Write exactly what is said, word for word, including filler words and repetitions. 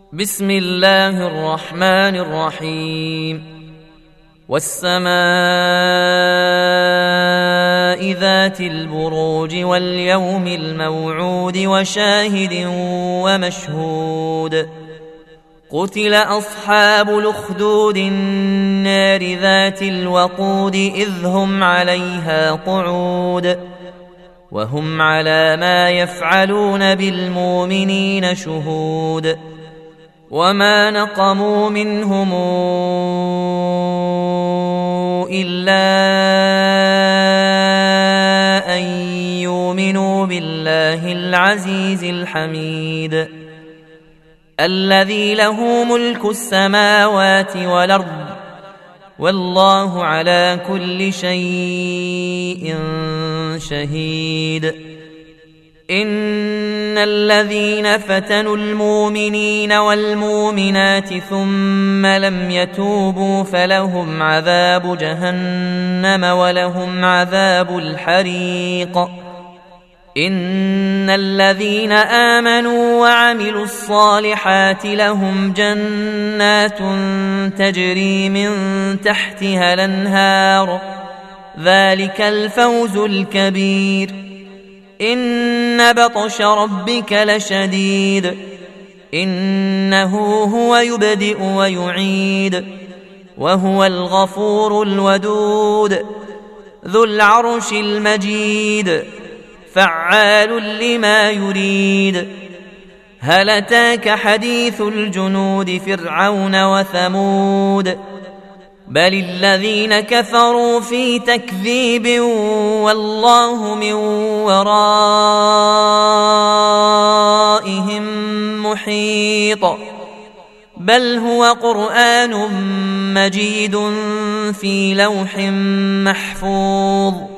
بسم الله الرحمن الرحيم. والسماء ذات البروج واليوم الموعود وشاهد ومشهود. قتل أصحاب الأخدود النار ذات الوقود إذ هم عليها قعود وهم على ما يفعلون بالمؤمنين شهود. وما نقموا منهم إلا أن يؤمنوا بالله العزيز الحميد الذي له ملك السماوات والأرض والله على كل شيء شهيد. إن الذين فتنوا المؤمنين والمؤمنات ثم لم يتوبوا فلهم عذاب جهنم ولهم عذاب الحريق. إن الذين آمنوا وعملوا الصالحات لهم جنات تجري من تحتها الأنهار ذلك الفوز الكبير. إن بطش ربك لشديد إنه هو يبدئ ويعيد وهو الغفور الودود ذو العرش المجيد فعال لما يريد. هل أتاك حديث الجنود فرعون وثمود بل الذين كفروا في تكذيب والله من ورائهم محيط. بل هو قرآن مجيد في لوح محفوظ